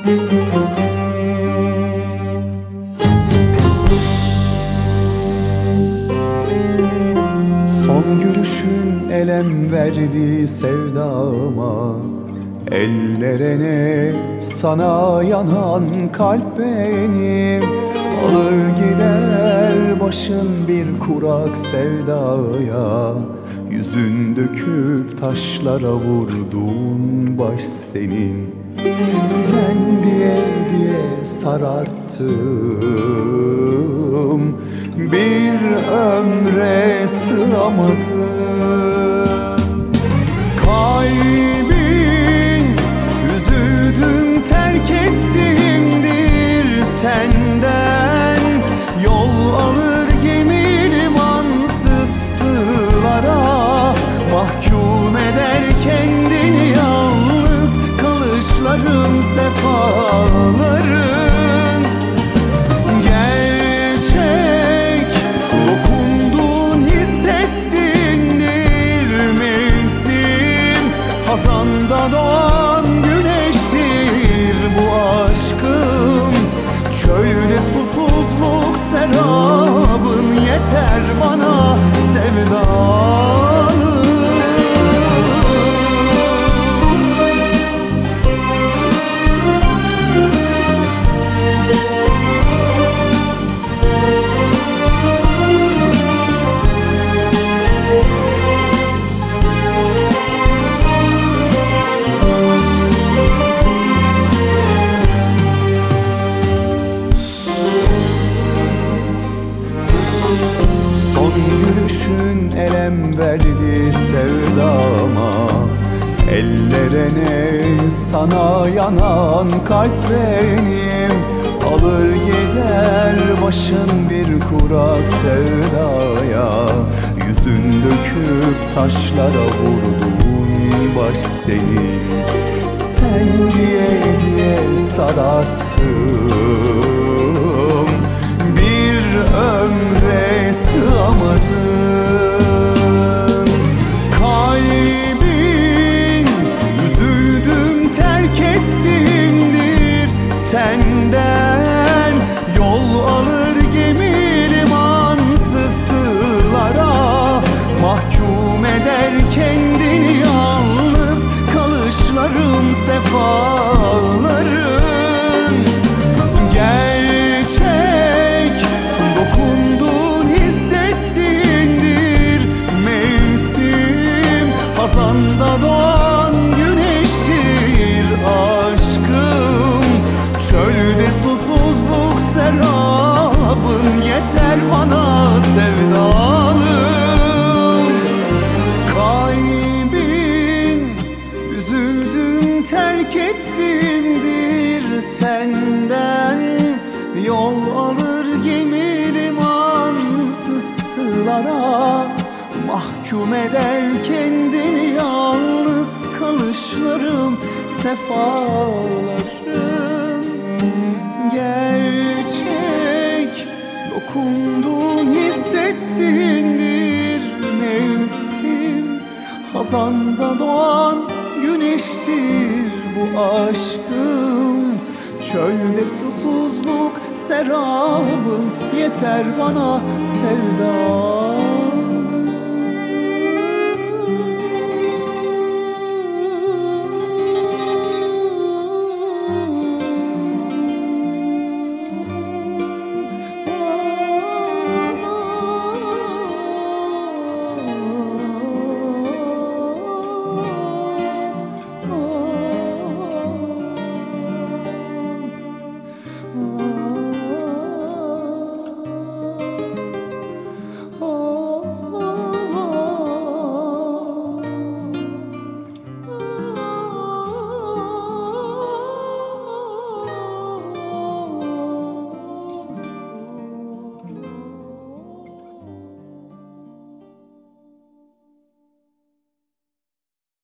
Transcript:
Son gülüşün elem verdi sevdama, ellere ne sana yanan kalp benim. Alır gider başın bir kurak sevdaya, yüzün döküp taşlara vurduğun baş senin. Sen diye diye sararttım, bir ömre sığamadım. Kalbin üzüldüm terk ettiğimdir senden. Yol alır gemi limansız sığlara, mahkum eder kendini yalnız kalışların sefaların. Gerçek dokundun hissettindir mevsim, hazanda doğan güneştir bu aşkım. Çölde susuzluk serabın yeter bana sevdanım. Son gülüşün elem verdi sevdama, ellere ne sana yanan kalp benim. Alır gider başın bir kurak sevdaya, yüzün döküp taşlara vurduğun baş senin. Sen diye diye sararttım, bir ömre sığamadım. Kalbin üzüldüm terk ettiğimdir senden. Yol alır gemi limansız sığlara, mahkum eder kendini yalnız kalışlarım sefaların. Gerçek dokundun hissettindir mevsim, hazanda doğan güneştir aşkım. Çölde susuzluk serabın yeter bana sevdanım. Kalbin üzüldüm terk ettimdir senden. Yol alır gemi limansız sığlara, mahkum eder kendini yalnız kalışlarım sefalarım. Gerçek dokundun hissettindir mevsim, hazanda doğan güneştir bu aşkım. Çölde susuzluk serabın yeter bana sevda.